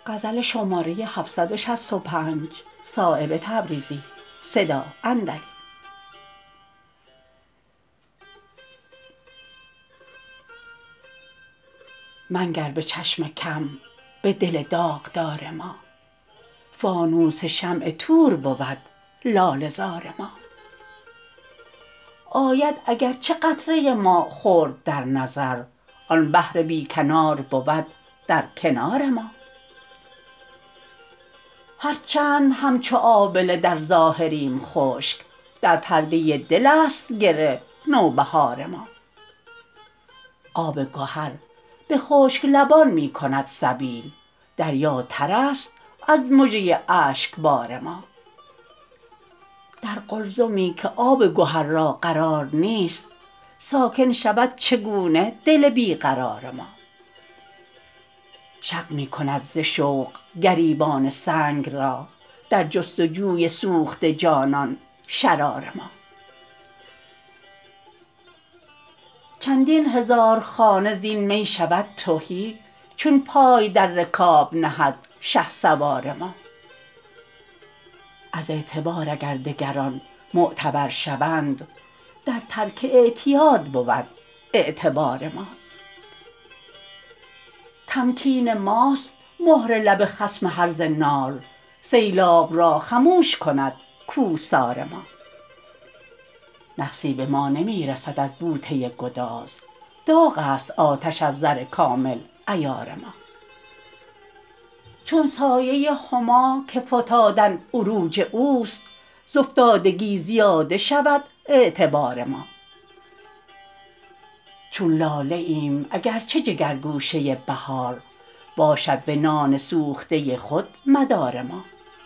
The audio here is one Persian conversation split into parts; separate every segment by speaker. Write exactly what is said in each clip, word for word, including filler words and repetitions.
Speaker 1: منگر به چشم کم به دل داغدار ما فانوس شمع طور بود لاله زار ما آید اگر چه قطره ما خرد در نظر آن بحر بی کنار بود در کنار ما هر چند همچو آبله در ظاهریم خشک در پرده دل است گره نوبهار ما آب گهر به خشک لبان می کند سبیل دریا ترست از مژه اشکبار ما در قلزمی که آب گهر را قرار نیست ساکن شود چگونه دل بی قرار ما شق می کند ز شوق گریبان سنگ را در جستجوی سوخته جانان شرار ما چندین هزار خانه زین می شود تهی چون پای در رکاب نهد شهسوار ما از اعتبار اگر دگران معتبر شوند در ترک اعتیاد بود اعتبار ما تمکین ماست مهر لب خصم هرزه نال سیلاب را خموش کند کوهسار ما نقصی به ما نمی رسد از بوته گداز داغ است آتش از زر کامل عیار ما چون سایه هما که فتادن عروج اوست ز افتادگی زیاده شود اعتبار ما چون لاله ایم اگر چه جگرگوشه بهار باشد به نان سوخته خود مدار ما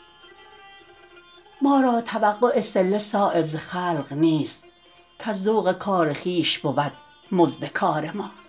Speaker 1: ما را توقع صله صایب ز خلق نیست کز ذوق کار خویش بود مزد کار ما